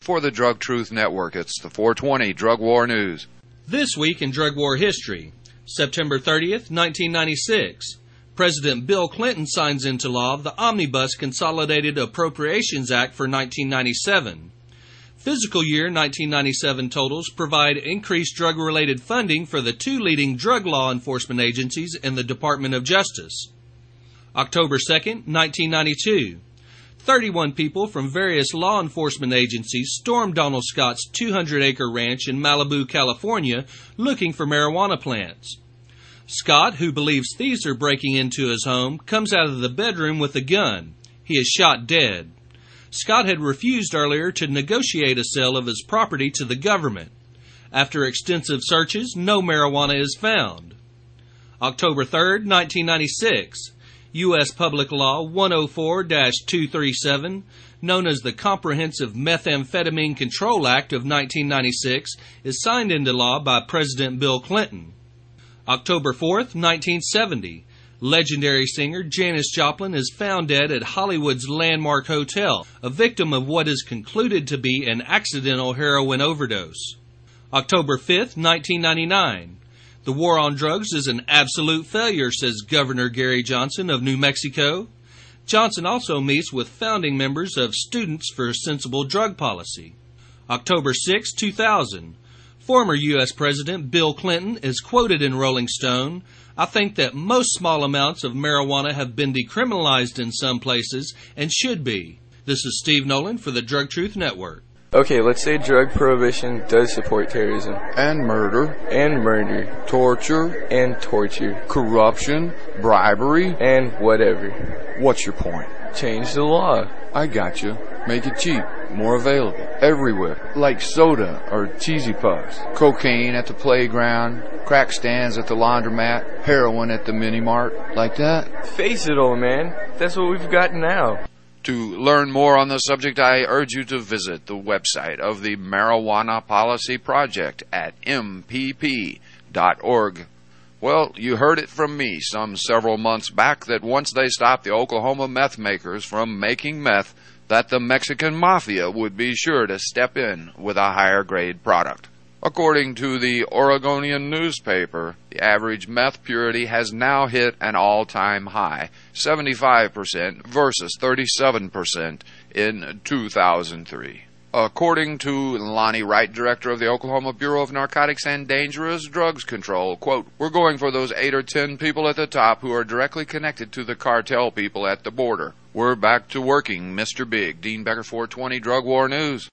For the Drug Truth Network, it's the 420 Drug War News. This week in drug war history, September 30th, 1996, President Bill Clinton signs into law the Omnibus Consolidated Appropriations Act for 1997. Fiscal year 1997 totals provide increased drug-related funding for the two leading drug law enforcement agencies in the Department of Justice. October 2nd, 1992. 31 people from various law enforcement agencies stormed Donald Scott's 200-acre ranch in Malibu, California, looking for marijuana plants. Scott, who believes thieves are breaking into his home, comes out of the bedroom with a gun. He is shot dead. Scott had refused earlier to negotiate a sale of his property to the government. After extensive searches, no marijuana is found. October 3rd, 1996. U.S. Public Law 104-237, known as the Comprehensive Methamphetamine Control Act of 1996, is signed into law by President Bill Clinton. October 4th, 1970. Legendary singer Janis Joplin is found dead at Hollywood's Landmark Hotel, a victim of what is concluded to be an accidental heroin overdose. October 5th, 1999. The war on drugs is an absolute failure, says Governor Gary Johnson of New Mexico. Johnson also meets with founding members of Students for Sensible Drug Policy. October 6, 2000. Former U.S. President Bill Clinton is quoted in Rolling Stone, "I think that most small amounts of marijuana have been decriminalized in some places and should be." This is Steve Nolan for the Drug Truth Network. Okay, let's say drug prohibition does support terrorism. And murder. And murder. Torture. And torture. Corruption. Bribery. And whatever. What's your point? Change the law. I got you. Make it cheap. More available. Everywhere. Like soda or cheesy puffs. Cocaine at the playground. Crack stands at the laundromat. Heroin at the mini-mart. Like that. Face it, old man. That's what we've got now. To learn more on the subject, I urge you to visit the website of the Marijuana Policy Project at mpp.org. Well, you heard it from me several months back that once they stopped the Oklahoma meth makers from making meth, that the Mexican mafia would be sure to step in with a higher grade product. According to the Oregonian newspaper, the average meth purity has now hit an all-time high, 75% versus 37% in 2003. According to Lonnie Wright, director of the Oklahoma Bureau of Narcotics and Dangerous Drugs Control, quote, "We're going for those 8 or 10 people at the top who are directly connected to the cartel people at the border. We're back to working, Mr. Big." Dean Becker, 420 Drug War News.